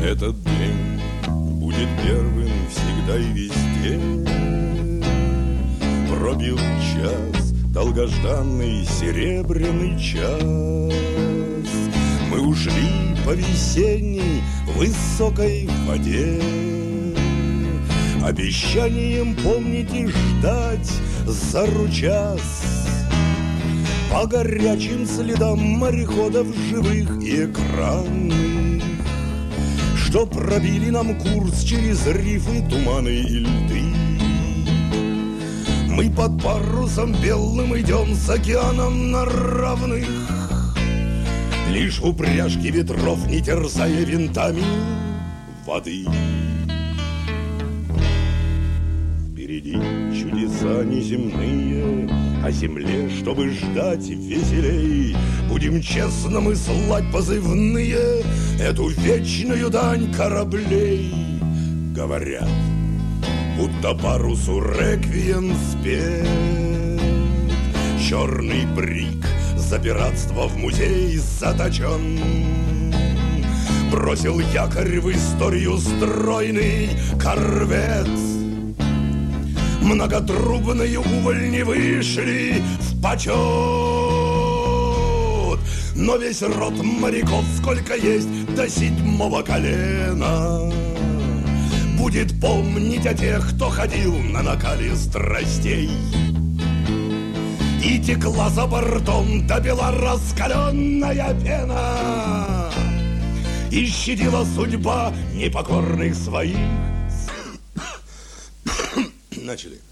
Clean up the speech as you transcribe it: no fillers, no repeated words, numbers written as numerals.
Этот день будет первым всегда и везде. Пробил час, долгожданный серебряный час. Мы ушли по весенней высокой воде, обещанием помнить и ждать за час. По горячим следам мореходов живых и экранных, что пробили нам курс через рифы, туманы и льды. Мы под парусом белым идем с океаном на равных, лишь упряжки ветров не терзая винтами воды. Впереди чудеса неземные, о земле, чтобы ждать веселей, будем честно мы слать позывные, эту вечную дань кораблей. Говорят, будто парусу реквием спет, черный брик за пиратство в музей заточен. Бросил якорь в историю стройный корвет. Многотрубные увольни вышли в почет, но весь род моряков, сколько есть до 7-го колена, будет помнить о тех, кто ходил на накале страстей. И текла за бортом, допила раскаленная пена, и щадила судьба непокорных своих. Начали.